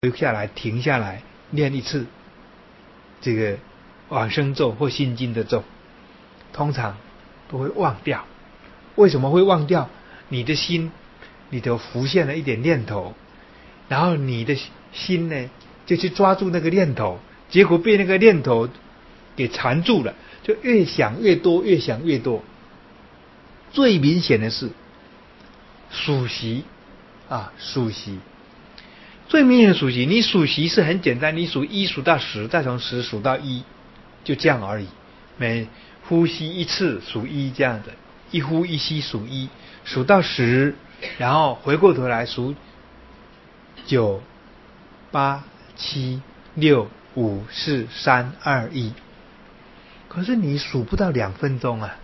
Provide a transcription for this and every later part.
下来停下来念一次这个往生咒或心经的咒，通常都会忘掉。为什么会忘掉？你的心里头浮现了一点念头，然后你的心呢就去抓住那个念头，结果被那个念头给缠住了，就越想越多，越想越多。最明显的是数息数息。最明显的数息，你数息是很简单，你数1数到10，再从10数到1，就这样而已。每呼吸一次数1，这样的，一呼一吸数1，数到10，然后回过头来数9、8、7、6、5、4、3、2、1。可是你数不到2分钟啊！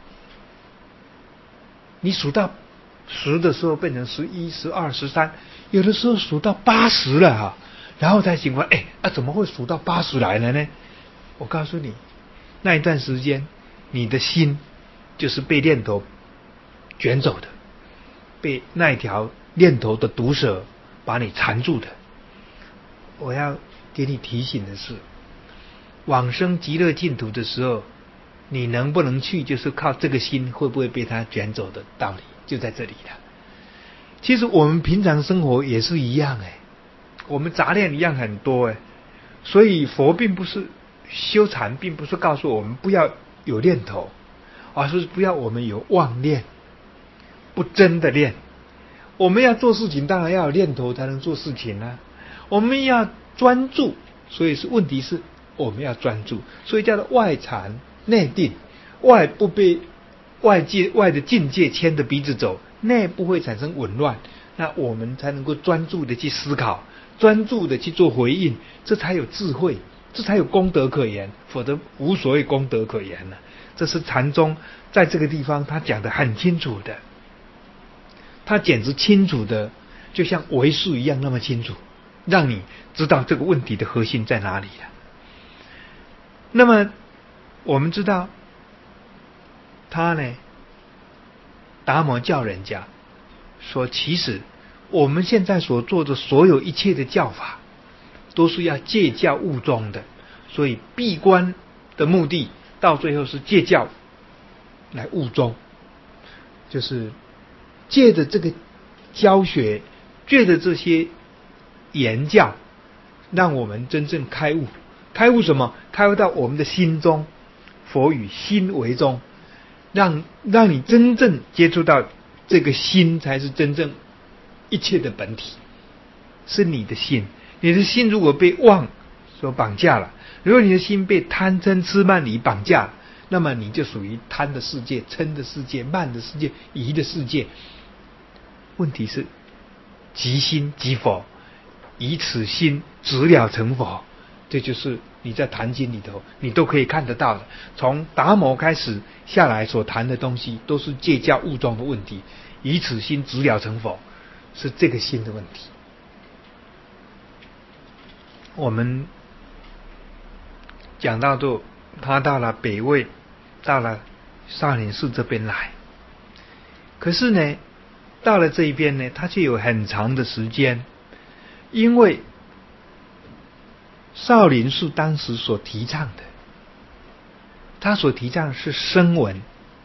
你数到10的时候变成11、12、13，有的时候数到80了然后才醒过来，怎么会数到80来了呢？我告诉你，那一段时间你的心就是被念头卷走的，被那一条念头的毒蛇把你缠住的。我要给你提醒的是，往生极乐净土的时候，你能不能去，就是靠这个心会不会被它卷走的道理就在这里了。其实我们平常生活也是一样我们杂念一样很多所以佛并不是修禅，并不是告诉我们不要有念头，而是不要我们有妄念，不真的念。我们要做事情，当然要有念头才能做事情啊。我们要专注，所以问题是我们要专注，所以叫做外禅内定。外不被外的境界牵着鼻子走，内不会产生紊乱，那我们才能够专注的去思考，专注的去做回应，这才有智慧，这才有功德可言，否则无所谓功德可言了。这是禅宗在这个地方他讲得很清楚的，他简直清楚的就像为数一样那么清楚，让你知道这个问题的核心在哪里了。那么我们知道他呢，达摩教人家说，其实我们现在所做的所有一切的教法都是要戒教悟宗的，所以闭关的目的到最后是戒教来悟宗，就是借着这个教学，借着这些言教，让我们真正开悟。开悟什么？开悟到我们的心中，佛以心为宗，让你真正接触到这个心，才是真正一切的本体，是你的心。你的心如果被妄所绑架了，如果你的心被贪嗔痴慢疑绑架了，那么你就属于贪的世界、嗔的世界、慢的世界、疑的世界。问题是即心即佛，以此心直了成佛。这就是你在坛经里头你都可以看得到的，从达摩开始下来所谈的东西都是戒教悟宗的问题，以此心直了成佛，是这个心的问题。我们讲到他到了北魏，到了少林寺这边来，可是呢到了这一边呢，他却有很长的时间，因为少林寺当时所提倡的，他所提倡的是声闻，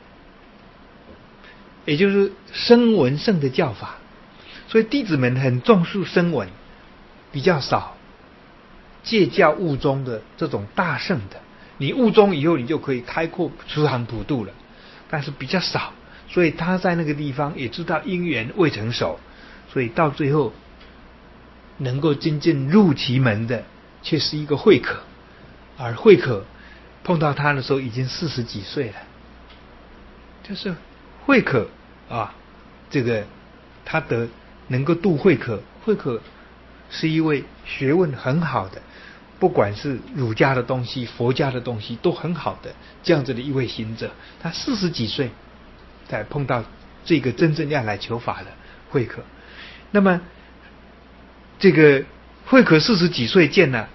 也就是声闻圣的教法，所以弟子们很重视声闻，比较少戒教悟宗的这种大圣的。你悟宗以后，你就可以开阔出航普渡了，但是比较少，所以他在那个地方也知道因缘未成熟，所以到最后能够真正入其门的却是一个慧可，而慧可碰到他的时候已经40几岁了。就是慧可这个他能够度慧可，慧可是一位学问很好的，不管是儒家的东西、佛家的东西都很好的这样子的一位行者，他40几岁才碰到这个真正要来求法的慧可。那么这个慧可40几岁见了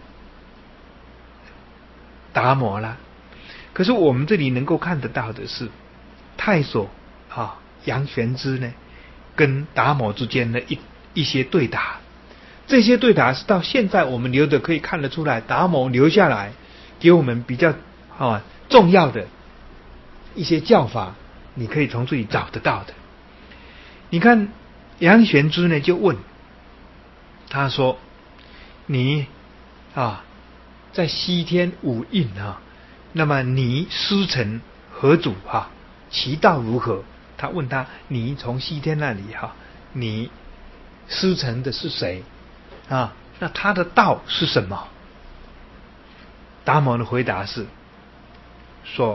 达摩了，可是我们这里能够看得到的是太守杨玄之呢跟达摩之间的一些对答。 这些对答是到现在我们留的可以看得出来，达摩留下来给我们比较重要的一些教法，你可以从这里找得到的。你看杨玄之呢就问他说：“你在西天五印那么你师承何祖其道如何？”他问他：“你从西天那里你师承的是谁那他的道是什么？”达摩的回答是说：“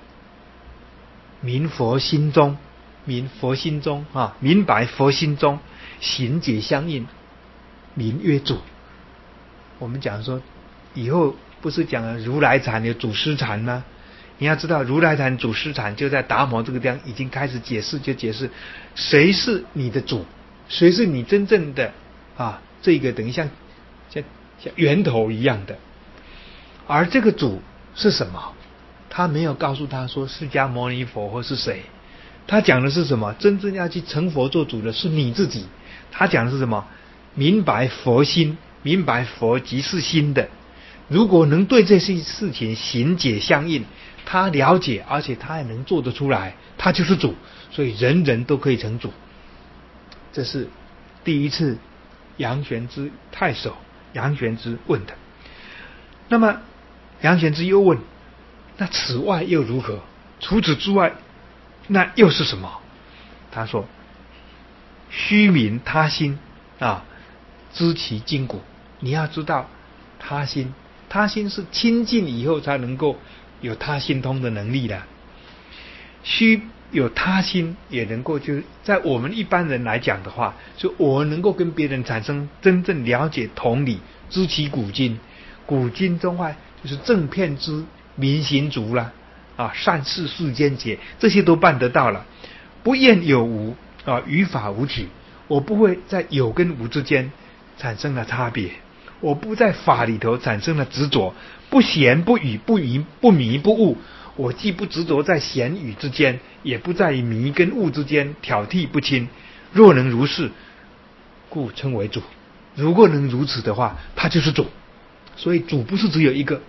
明佛心中，明佛心中明白佛心中，行解相应，名曰主。”我们讲说，以后不是讲了如来禅有祖师禅吗？你要知道，如来禅祖师禅就在达摩这个地方已经开始解释，就解释谁是你的主，谁是你真正的这个等于像源头一样的。而这个主是什么？他没有告诉他说释迦牟尼佛或是谁，他讲的是什么？真正要去成佛做主的是你自己。他讲的是什么？明白佛心，明白佛即是心的。如果能对这些事情行解相应，他了解，而且他也能做得出来，他就是主。所以人人都可以成主。这是第一次杨玄之太守杨玄之问的。那么杨玄之又问：那此外又如何？除此之外，那又是什么？他说：虚名他心知其筋骨。你要知道他心，他心是亲近以后才能够有他心通的能力的。虚有他心也能够，就是在我们一般人来讲的话，就我能够跟别人产生真正了解同理，知其古今。古今中外就是正片之民行足啦善事世间解，这些都办得到了。不厌有无于法无体，我不会在有跟无之间产生了差别，我不在法里头产生了执着，不闲不语不迷不悟。我既不执着在闲语之间，也不在迷跟悟之间挑剔不清。若能如是，故称为主。如果能如此的话，他就是主。所以主不是只有一个。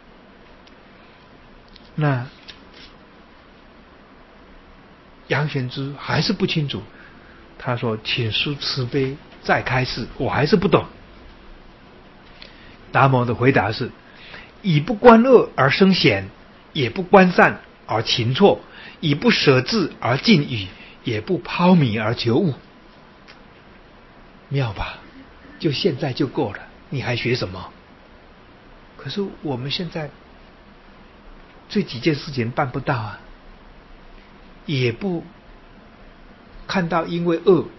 那杨玄之还是不清楚，他说：请师慈悲再开示，我还是不懂。达摩的回答是：以不观恶而生贤，也不观善而勤错，以不舍智而近语，也不抛迷而求悟。妙吧？就现在就够了，你还学什么？可是我们现在这几件事情办不到也不看到因为恶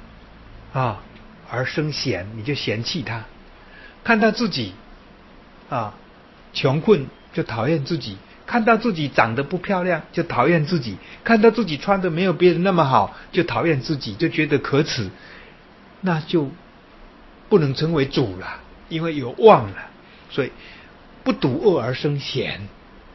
而生嫌，你就嫌弃他；看到自己穷困就讨厌自己；看到自己长得不漂亮就讨厌自己；看到自己穿的没有别人那么好就讨厌自己，就觉得可耻，那就不能称为主了，因为有妄了。所以不睹恶而生嫌，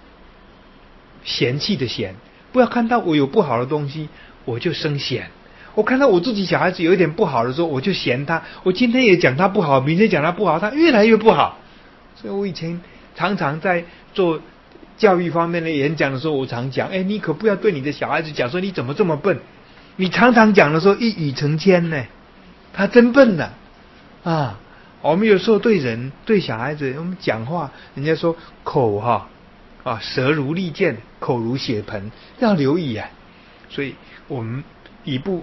嫌弃的嫌。不要看到我有不好的东西我就生嫌。我看到我自己小孩子有一点不好的时候，我就嫌他。我今天也讲他不好，明天讲他不好，他越来越不好。所以我以前常常在做教育方面的演讲的时候，我常讲：你可不要对你的小孩子讲说你怎么这么笨。你常常讲的时候一语成千呢，他真笨呢我们有时候对小孩子，我们讲话，人家说口舌如利剑，口如血盆，要留意所以我们以不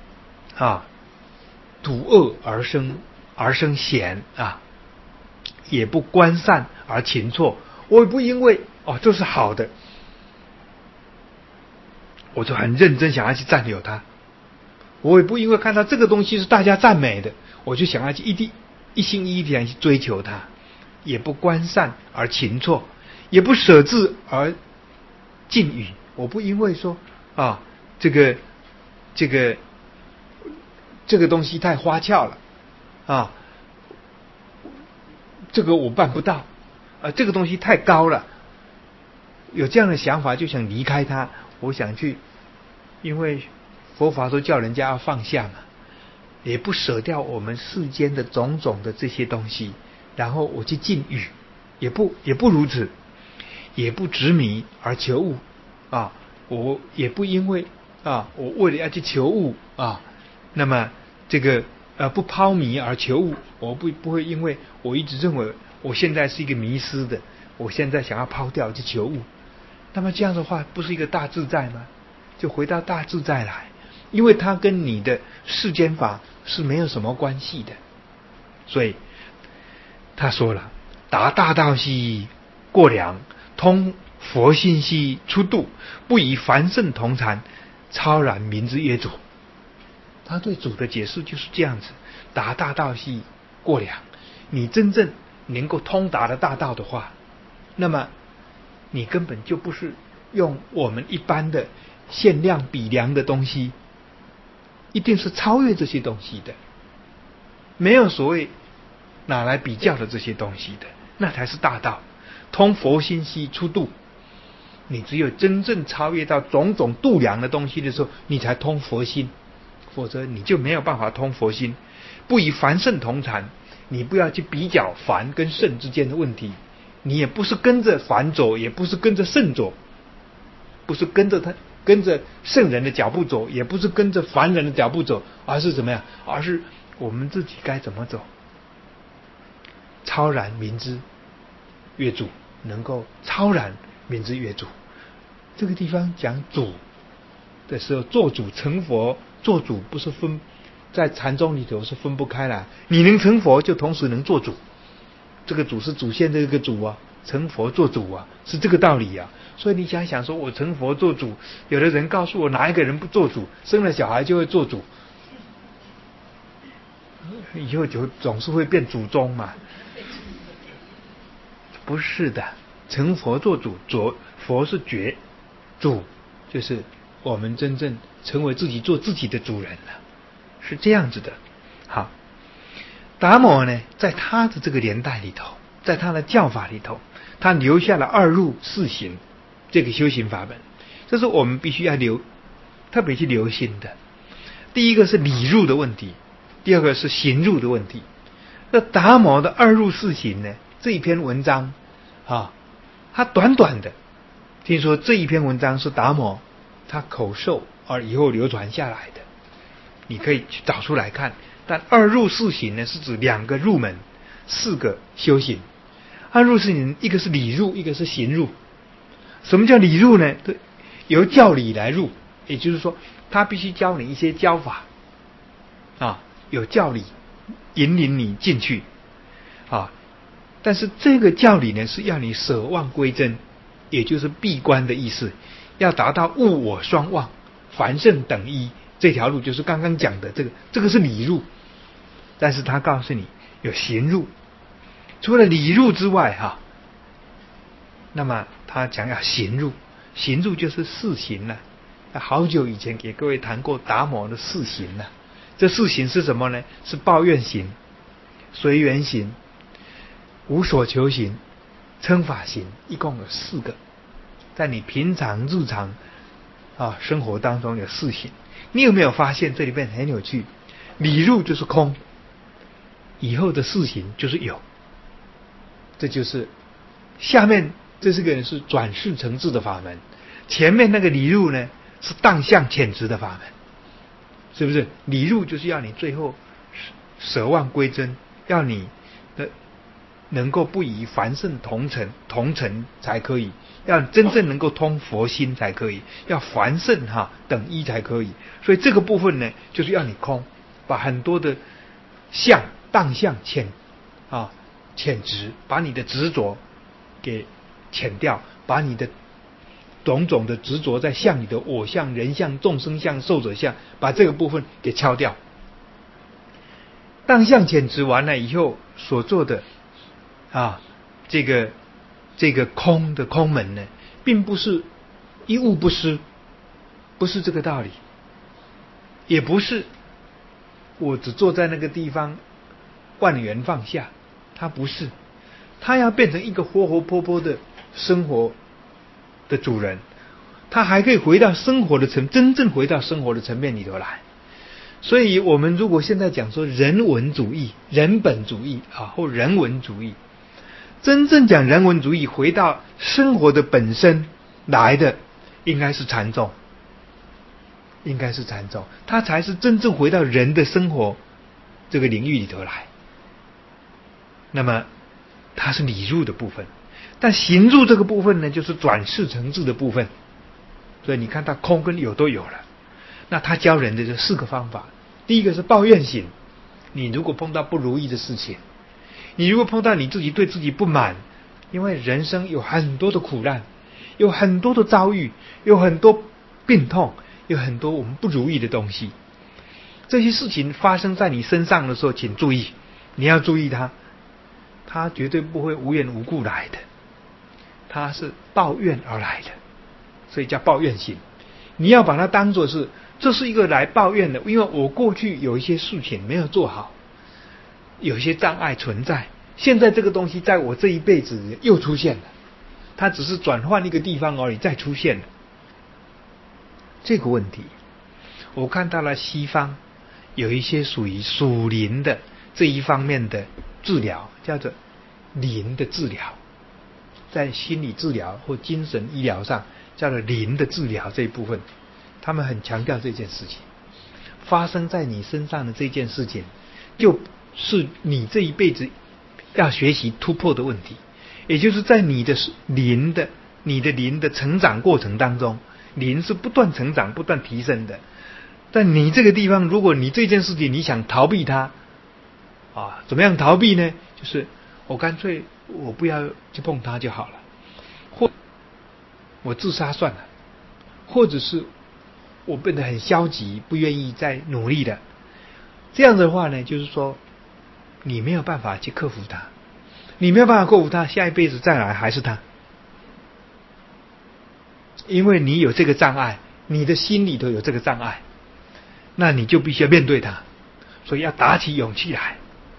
睹恶而生嫌也不观善而勤错。我也不因为这是好的，我就很认真想要去占有它。我也不因为看到这个东西是大家赞美的，我就想要去一心一意地去追求它。也不观善而勤错，也不舍智而近语。我不因为说这个东西太花俏了这个我办不到这个东西太高了，有这样的想法就想离开它。我想去，因为佛法都叫人家要放下嘛， 也不舍掉我们世间的种种的这些东西，然后我去禁欲，也不如此，也不执迷而求物啊，我也不因为我为了要去求物那么这个不抛迷而求物，我不会因为我一直认为我现在是一个迷失的，我现在想要抛掉去求物，那么这样的话不是一个大自在吗？就回到大自在来，因为它跟你的世间法是没有什么关系的。所以他说了，达大道兮过量，通佛性兮出度，不以凡圣同禅，超然名之曰主。他对主的解释就是这样子，达大道兮过量，你真正能够通达的大道的话，那么你根本就不是用我们一般的限量比量的东西，一定是超越这些东西的，没有所谓拿来比较的这些东西的，那才是大道。通佛心兮出度，你只有真正超越到种种度量的东西的时候，你才通佛心，否则你就没有办法通佛心。不以凡圣同禅，你不要去比较凡跟圣之间的问题，你也不是跟着凡走，也不是跟着圣走，不是跟着圣人的脚步走，也不是跟着凡人的脚步走，而是怎么样？而是我们自己该怎么走？超然名之曰主，能够超然名之曰主。这个地方讲主的时候，做主成佛，做主不是分在禅宗里头是分不开来，你能成佛就同时能做主，这个主是主线的这个主啊，成佛做主啊，是这个道理啊。所以你想说我成佛做主，有的人告诉我哪一个人不做主，生了小孩就会做主，以后就总是会变祖宗嘛。不是的，成佛做主，佛是觉，主就是我们真正成为自己做自己的主人了，是这样子的。好，达摩呢，在他的这个年代里头，在他的教法里头，他留下了二入四行这个修行法门，这是我们必须要特别去留心的。第一个是理入的问题，第二个是行入的问题。那达摩的二入四行呢，这一篇文章他短短的，听说这一篇文章是达摩他口授而以后流传下来的，你可以去找出来看。但二入四行呢，是指2个入门，4个修行。二入四行，一个是理入，一个是行入。什么叫理入呢？由教理来入，也就是说他必须教你一些教法有教理引领你进去但是这个教理呢，是要你舍妄归真，也就是闭关的意思，要达到物我双忘，凡圣等一，这条路就是刚刚讲的这个是理入。但是他告诉你有行入，除了理入之外那么他讲要行入，行入就是四行了。好久以前给各位谈过达摩的四行了。这四行是什么呢？是抱怨行、随缘行、无所求行、称法行，一共有4个。在你平常日常生活当中有4行。你有没有发现这里面很有趣？理入就是空，以后的4行就是有。这就是下面这是个是转世成智的法门，前面那个理入呢是当相潜质的法门，是不是？理入就是要你最后舍妄归真，要你能够不以凡圣同尘才可以，要真正能够通佛心才可以，要凡圣等一才可以。所以这个部分呢，就是要你空，把很多的相当相潜质，把你的执着给潜掉，把你的种种的执着在相里的我相、人相、众生相、寿者相，把这个部分给敲掉。当相潜质完了以后所做的这个空的空门呢，并不是一物不失，不是这个道理，也不是我只坐在那个地方万缘放下，它不是，它要变成一个活活泼泼的生活的主人，他还可以回到生活的真正回到生活的层面里头来。 所以我们如果现在讲说人文主义、人本主义或人文主义，真正讲人文主义回到生活的本身来的，应该是禅宗，它才是真正回到人的生活这个领域里头来。那么它是理入的部分，但行入这个部分呢，就是转世成智的部分。所以你看它空跟有都有了。那他教人的这4个方法，第一个是抱怨行。你如果碰到不如意的事情，你如果碰到你自己对自己不满，因为人生有很多的苦难，有很多的遭遇，有很多病痛，有很多我们不如意的东西。这些事情发生在你身上的时候，请注意，你要注意它绝对不会无缘无故来的，它是抱怨而来的，所以叫抱怨行。你要把它当作是，这是一个来抱怨的，因为我过去有一些事情没有做好，有一些障碍存在，现在这个东西在我这一辈子又出现了，它只是转换一个地方而已，再出现了。这个问题我看到了西方有一些属于属灵的这一方面的治疗，叫做灵的治疗，在心理治疗或精神医疗上叫做灵的治疗这一部分，他们很强调这件事情。发生在你身上的这件事情，就是你这一辈子要学习突破的问题，也就是在你的灵的成长过程当中，灵是不断成长、不断提升的。但你这个地方，如果你这件事情你想逃避它怎么样逃避呢？就是我干脆我不要去碰它就好了，或我自杀算了，或者是我变得很消极，不愿意再努力了。这样的话呢，就是说你没有办法去克服它，你没有办法克服它，下一辈子再来还是它，因为你有这个障碍，你的心里头有这个障碍，那你就必须要面对它。所以要打起勇气来，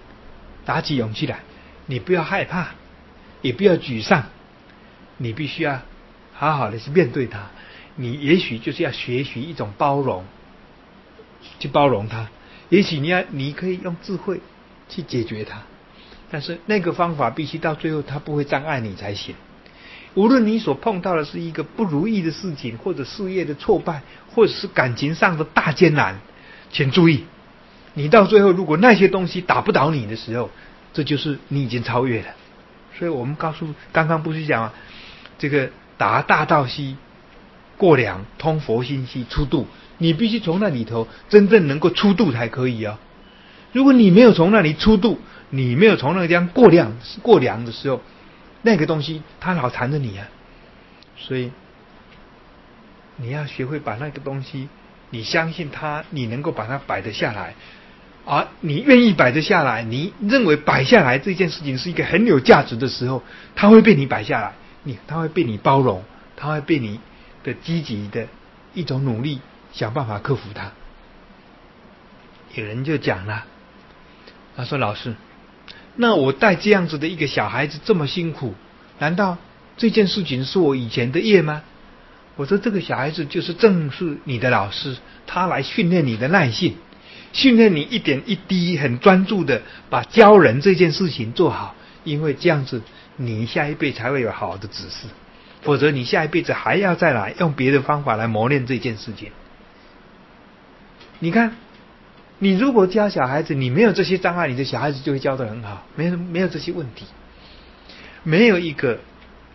你不要害怕，也不要沮丧，你必须要好好的去面对它。你也许就是要学习一种包容，去包容它。也许你可以用智慧去解决它，但是那个方法必须到最后它不会障碍你才行。无论你所碰到的是一个不如意的事情，或者事业的挫败，或者是感情上的大艰难，请注意，你到最后如果那些东西打不倒你的时候，这就是你已经超越了。所以我们刚刚不是讲这个达大道西，过梁通佛心西，出度，你必须从那里头真正能够出度才可以如果你没有从那里出度，你没有从那个地方过梁的时候，那个东西它老缠着你所以你要学会把那个东西，你相信它，你能够把它摆得下来，而你愿意摆得下来，你认为摆下来这件事情是一个很有价值的时候，它会被你摆下来，它会被你包容，它会被你的积极的一种努力想办法克服它。有人就讲了，他说老师，那我带这样子的一个小孩子这么辛苦，难道这件事情是我以前的业吗？我说这个小孩子就是正是你的老师，他来训练你的耐性，训练你一点一滴很专注的把教人这件事情做好，因为这样子你下一辈才会有好的指示，否则你下一辈子还要再来用别的方法来磨练这件事情。你看，你如果教小孩子，你没有这些障碍，你的小孩子就会教得很好，没有这些问题，没有一个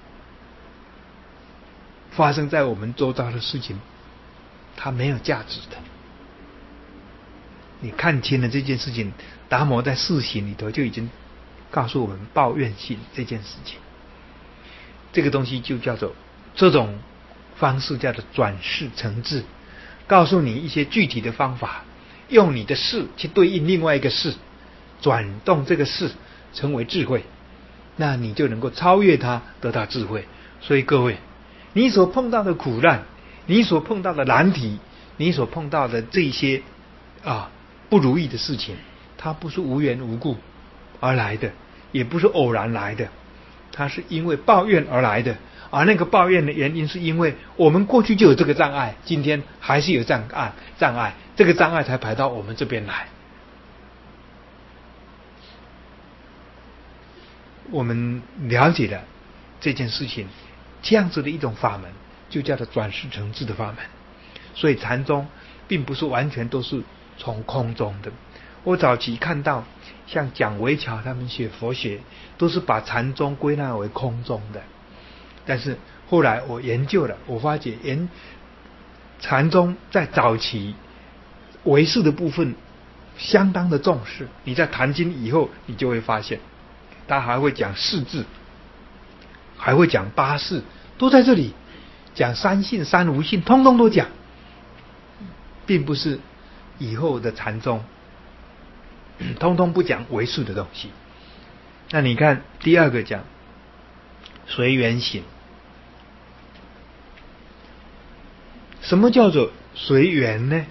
发生在我们周遭的事情它没有价值的。你看清了这件事情，达摩在四行里头就已经告诉我们抱怨性这件事情，这个东西就叫做，这种方式叫做转世成智，告诉你一些具体的方法，用你的事去对应另外一个事，转动这个事成为智慧，那你就能够超越它，得到智慧。所以各位，你所碰到的苦难，你所碰到的难题，你所碰到的这些不如意的事情，它不是无缘无故而来的，也不是偶然来的，它是因为抱怨而来的， 而那个抱怨的原因是因为我们过去就有这个障碍，今天还是有障碍，这个障碍才排到我们这边来。我们了解了这件事情，这样子的一种法门，就叫做转世成智的法门。所以禅宗并不是完全都是从空中的。我早期看到像蒋维桥他们学佛学，都是把禅宗归纳为空中的。但是后来我研究了，我发觉禅宗在早期唯识的部分相当的重视。你在谈经以后，你就会发现他还会讲四字，还会讲八事，都在这里讲三性三无性，通通都讲，并不是以后的禅宗通通不讲唯识的东西。那你看第二个讲随缘行。什么叫做随缘呢？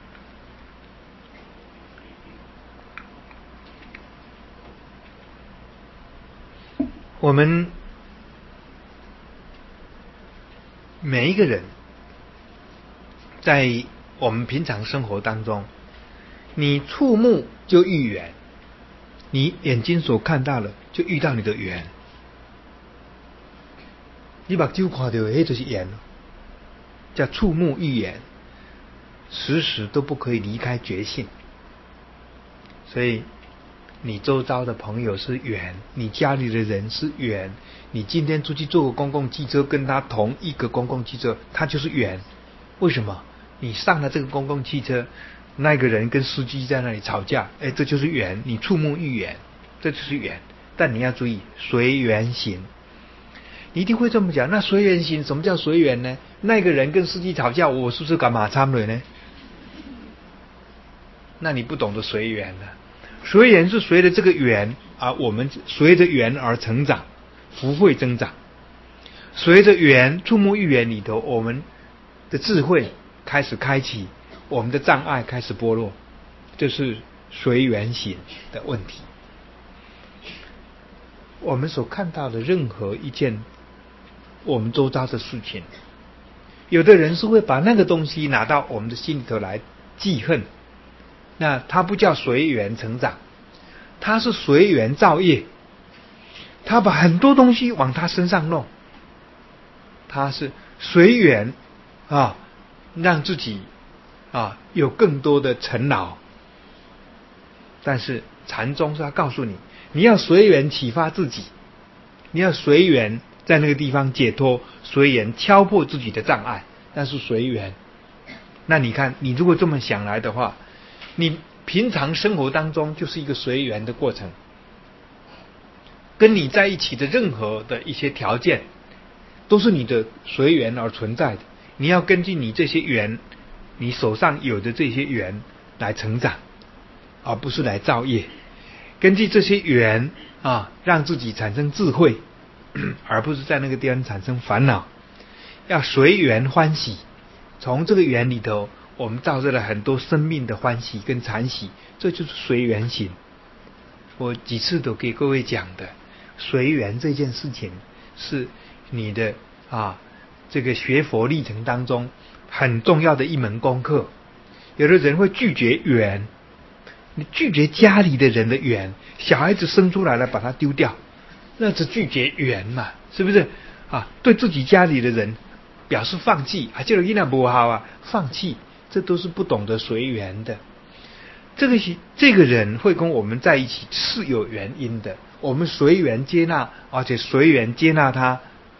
我们每一个人在我们平常生活当中，你触目就遇缘，你眼睛所看到的就遇到你的缘，你目睭看到的那就是缘，叫触目遇缘，时时都不可以离开觉性。所以你周遭的朋友是缘，你家里的人是缘，你今天出去坐个公共汽车，跟他同一个公共汽车，他就是缘。为什么？你上了这个公共汽车，那个人跟司机在那里吵架，这就是缘，你触目遇缘，这就是缘。但你要注意随缘行，你一定会这么讲。那随缘行，什么叫随缘呢？那个人跟司机吵架，我是不是干嘛参了呢？那你不懂得随缘了。随缘是随着这个缘，我们随着缘而成长，福慧增长。随着缘，触目遇缘里头，我们的智慧开始开启，我们的障碍开始剥落，这是随缘行的问题。我们所看到的任何一件我们周遭的事情，有的人是会把那个东西拿到我们的心里头来记恨，那他不叫随缘成长，他是随缘造业，他把很多东西往他身上弄，他是随缘让自己有更多的尘劳。但是禅宗是要告诉你，你要随缘启发自己，你要随缘在那个地方解脱，随缘敲破自己的障碍，那是随缘。那你看，你如果这么想来的话，你平常生活当中就是一个随缘的过程，跟你在一起的任何的一些条件都是你的随缘而存在的。你要根据你这些缘，你手上有的这些缘来成长，而不是来造业。根据这些缘让自己产生智慧，而不是在那个地方产生烦恼。要随缘欢喜，从这个缘里头我们造就了很多生命的欢喜跟禅喜，这就是随缘行。我几次都给各位讲的，随缘这件事情是你的这个学佛历程当中很重要的一门功课。有的人会拒绝缘，你拒绝家里的人的缘，小孩子生出来了把他丢掉，那是拒绝缘嘛，是不是对自己家里的人表示放弃，这个囡仔不好放弃，这都是不懂得随缘的。这个人会跟我们在一起是有原因的，我们随缘接纳，而且随缘接纳他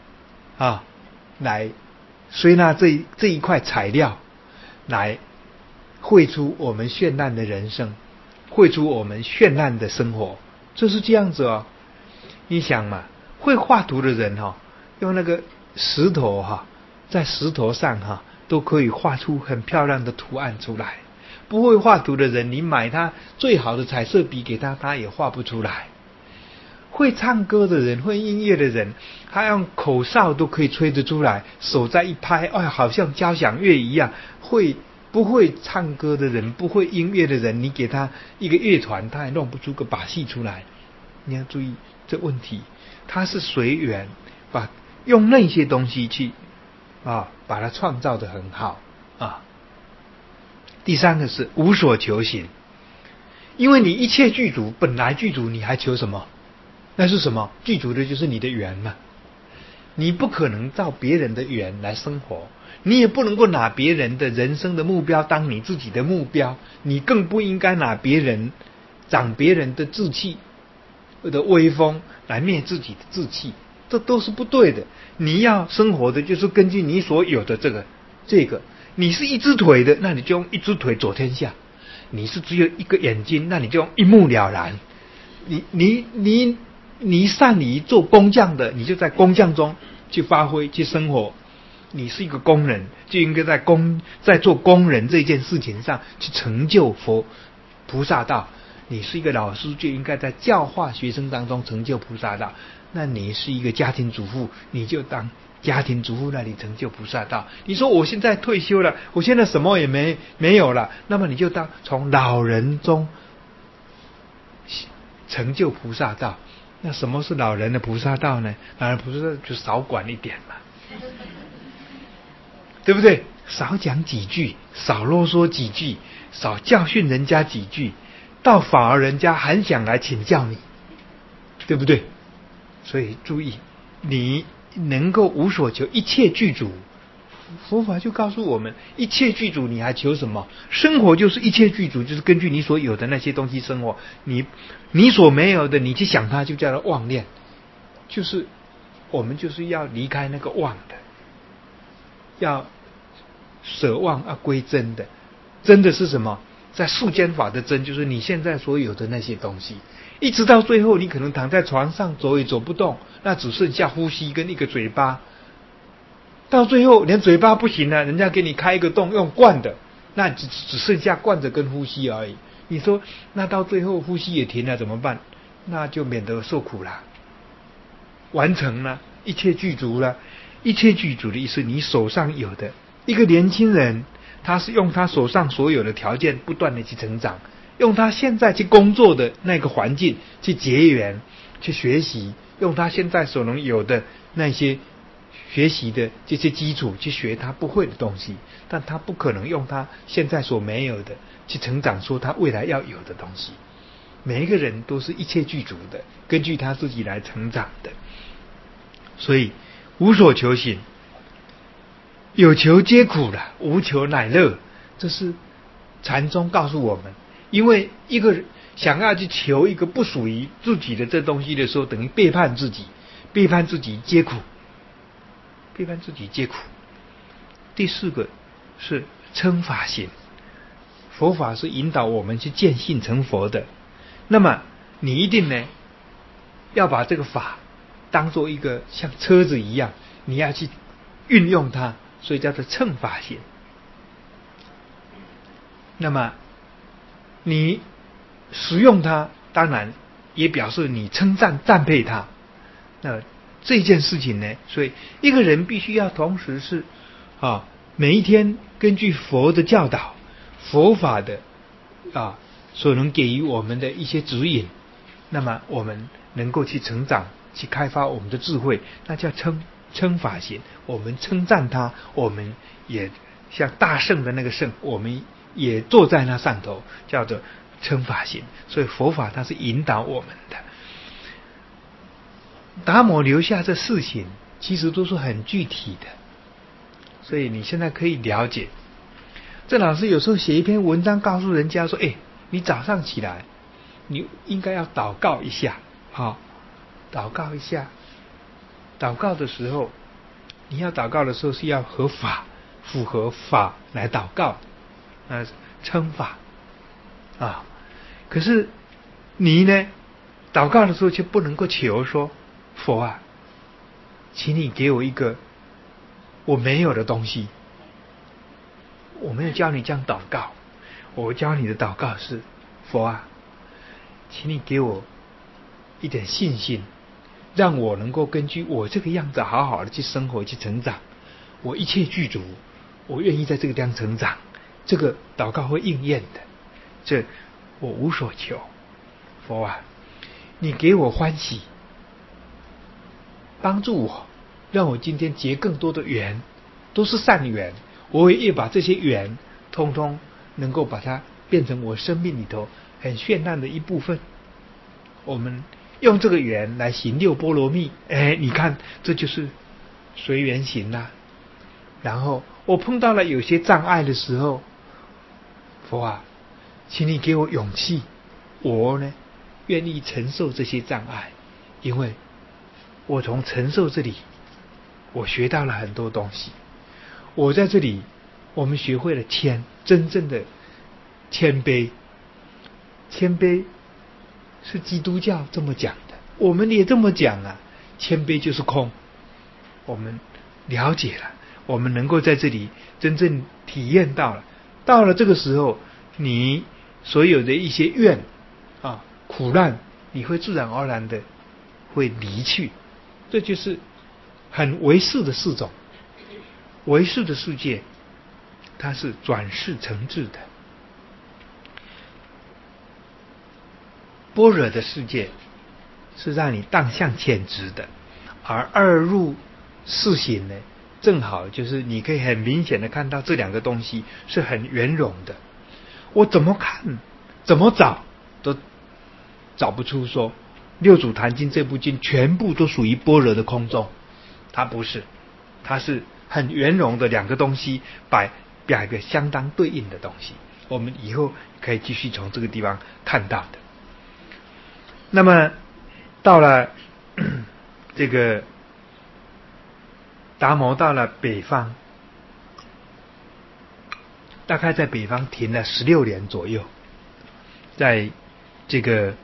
来随纳这一块材料，来绘出我们绚烂的人生，绘出我们绚烂的生活，就是这样子你想嘛，会画图的人用那个石头在石头上都可以画出很漂亮的图案出来。不会画图的人，你买他最好的彩色笔给他，他也画不出来。会唱歌的人，会音乐的人，他用口哨都可以吹得出来，手再一拍，好像交响乐一样。不会唱歌的人，不会音乐的人，你给他一个乐团，他也弄不出个把戏出来。你要注意这问题，他是随缘把用那些东西去把它创造得很好啊。第三个是无所求行，因为你一切具足，本来具足，你还求什么？那是什么？具足的就是你的缘嘛。你不可能照别人的缘来生活，你也不能够拿别人的人生的目标当你自己的目标，你更不应该拿长别人的志气的威风来灭自己的志气，这都是不对的。你要生活的就是根据你所有的这个，你是一只腿的，那你就用一只腿走天下；你是只有一个眼睛，那你就用一目了然。你善于做工匠的，你就在工匠中去发挥去生活。你是一个工人，就应该在做工人这件事情上去成就菩萨道。你是一个老师，就应该在教化学生当中成就菩萨道。那你是一个家庭主妇，你就当家庭主妇那里成就菩萨道。你说我现在退休了，我现在什么也没有了，那么你就从老人中成就菩萨道。那什么是老人的菩萨道呢？老人菩萨道就少管一点嘛，对不对？少讲几句，少啰嗦几句，少教训人家几句，倒反而人家很想来请教你，对不对？所以注意，你能够无所求，一切具足。佛法就告诉我们，一切具足，你还求什么？生活就是一切具足，就是根据你所有的那些东西生活。你所没有的，你去想它，就叫做妄念。就是我们就是要离开那个妄的，要舍妄要归真的。真的是什么？在世间法的真，就是你现在所有的那些东西。一直到最后，你可能躺在床上走也走不动，那只剩下呼吸跟一个嘴巴。到最后连嘴巴不行了，人家给你开一个洞用灌的，那只剩下灌着跟呼吸而已。你说那到最后呼吸也停了怎么办？那就免得受苦了。完成了，一切具足了。一切具足的意思，你手上有的。一个年轻人，他是用他手上所有的条件不断的去成长，用他现在去工作的那个环境去结缘去学习，用他现在所能有的那些学习的这些基础去学他不会的东西，但他不可能用他现在所没有的去成长出他未来要有的东西。每一个人都是一切具足的，根据他自己来成长的。所以无所求行，有求皆苦了，无求乃乐。这是禅宗告诉我们，因为一个人想要去求一个不属于自己的这东西的时候，等于背叛自己，背叛自己皆苦，背叛自己皆苦。第四个是称法行，佛法是引导我们去见性成佛的。那么你一定呢要把这个法当做一个像车子一样，你要去运用它，所以叫做乘法行。那么你使用它，当然也表示你赞佩它。那这件事情呢，所以一个人必须要同时是每一天根据佛的教导，佛法的所能给予我们的一些指引，那么我们能够去成长，去开发我们的智慧，那叫称法行。我们称赞他，我们也像大圣的那个圣，我们也坐在那上头，叫做称法行。所以佛法它是引导我们的。达摩留下这4行，其实都是很具体的，所以你现在可以了解。郑老师有时候写一篇文章，告诉人家说：“你早上起来，你应该要祷告一下，祷告一下。祷告的时候，你要祷告的时候是要符合法来祷告，称法可是你呢，祷告的时候却不能够求说：佛啊，请你给我一个我没有的东西。我没有教你这样祷告，我教你的祷告是：佛啊，请你给我一点信心，让我能够根据我这个样子好好的去生活去成长。我一切具足，我愿意在这个地方成长。这个祷告会应验的，这我无所求。佛啊，你给我欢喜，帮助我让我今天结更多的缘，都是善缘，我也把这些缘通通能够把它变成我生命里头很绚烂的一部分。我们用这个缘来行六波罗蜜，你看这就是随缘行啦。然后我碰到了有些障碍的时候，佛啊，请你给我勇气，我呢愿意承受这些障碍，因为我从承受这里，我学到了很多东西。我在这里，我们学会了真正的谦卑。谦卑是基督教这么讲的，我们也这么讲啊。谦卑就是空，我们了解了，我们能够在这里真正体验到了。到了这个时候，你所有的一些怨苦难，你会自然而然的会离去。这就是很唯识的四种。唯识的世界，它是转世成智的。般若的世界是让你当向潜质的，而二入四行呢，正好就是你可以很明显的看到这两个东西是很圆融的。我怎么看怎么找都找不出说六祖坛经这部经全部都属于般若的空中，它不是，它是很圆融的两个东西摆一个相当对应的东西。我们以后可以继续从这个地方看到的。那么到了这个达摩到了北方，大概在北方停了16年左右，在这个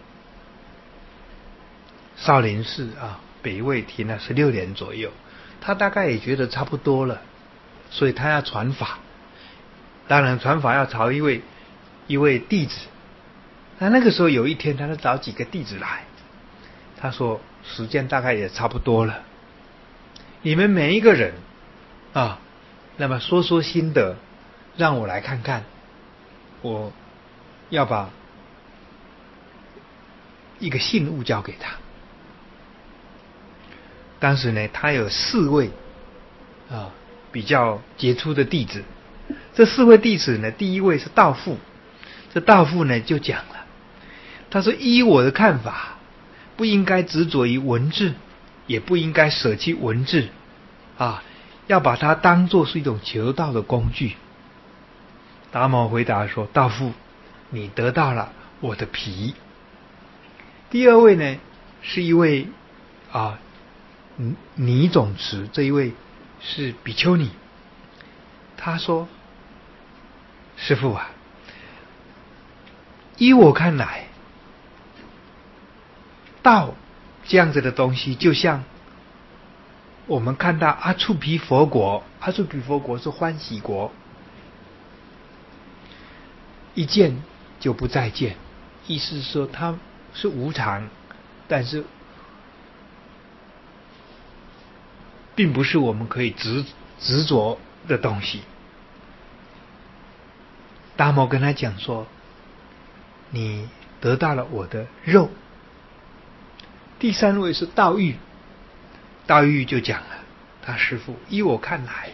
少林寺北魏停了16年左右。他大概也觉得差不多了，所以他要传法。当然传法要朝一位弟子。那个时候有一天，他就找几个弟子来，他说时间大概也差不多了，你们每一个人那么说说心得，让我来看看，我要把一个信物交给他。当时呢，他有4位比较杰出的弟子。这4位弟子呢，第一位是道父。这道父呢就讲了，他说依我的看法，不应该执着于文字，也不应该舍弃文字要把它当作是一种求道的工具。达摩回答说，道父，你得到了我的皮。第二位呢是一位尼总持，这一位是比丘尼。他说，师父啊，依我看来，道这样子的东西，就像我们看到阿阇毗佛国，阿阇毗佛国是欢喜国，一见就不再见，意思是说它是无常，但是并不是我们可以执着的东西。达摩跟他讲说，你得到了我的肉。第3位是道育。道育就讲了，他师父，依我看来，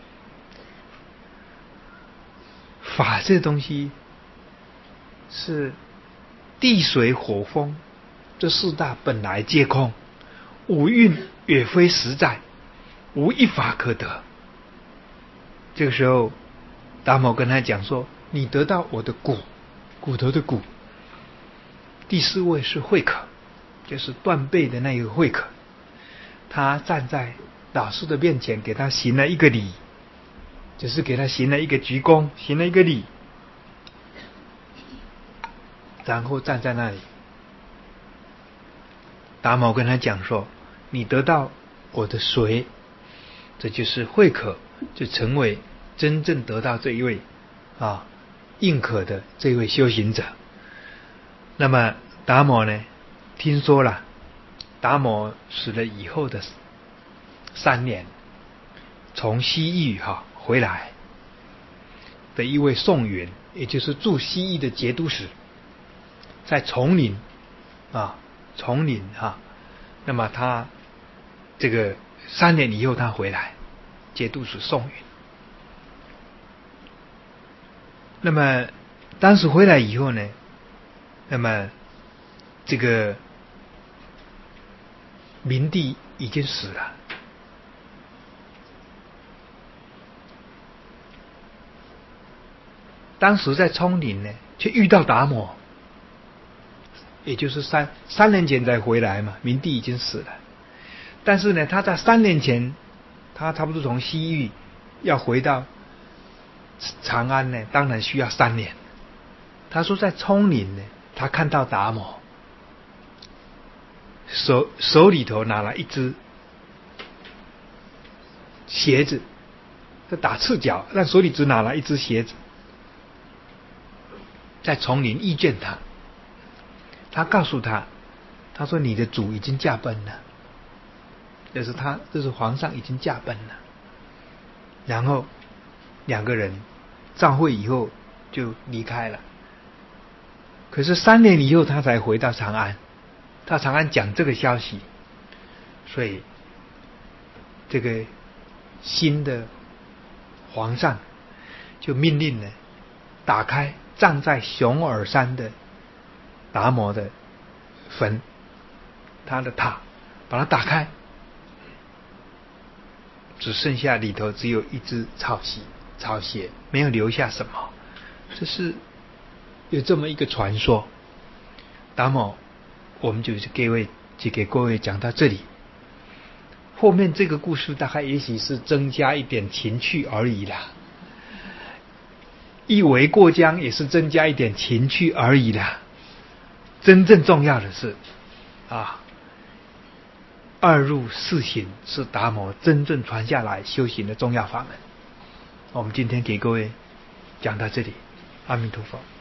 法这东西是地水火风这4大本来皆空，五蕴也非实在，无一法可得。这个时候达摩跟他讲说，你得到我的骨头的骨。第4位是慧可，就是断背的那个慧可。他站在老师的面前，给他行了一个礼，就是给他行了一个鞠躬，行了一个礼，然后站在那里。达摩跟他讲说，你得到我的髓，这就是慧可，就成为真正得到这一位印可的这位修行者。那么达摩呢，听说了达摩死了以后的3年，从西域回来的一位宋云，也就是驻西域的节度使，在丛林那么他这个 3年以后他回来节度使宋允。那么当时回来以后呢，那么这个明帝已经死了。当时在冲陵呢，却遇到达摩，也就是三年前才回来嘛，明帝已经死了。但是呢，他在3年前，他差不多从西域要回到长安呢，当然需要3年。他说在冲陵呢，他看到达摩手里头拿了一只鞋子，在打赤脚，但手里只拿了一只鞋子。在丛林遇见他，他告诉他，他说你的主已经驾崩了，这是皇上已经驾崩了。然后2个人召会以后就离开了。可是3年以后他才回到长安，到长安讲这个消息，所以这个新的皇上就命令呢，打开葬在熊耳山的达摩的坟，他的塔，把它打开，只剩下里头只有一只草鞋，没有留下什么。这是有这么一个传说。达摩，我们就给各位讲到这里。后面这个故事大概也许是增加一点情趣而已啦，一围过江也是增加一点情趣而已啦。真正重要的是2入4行是达摩真正传下来修行的重要法门。我们今天给各位讲到这里，阿弥陀佛。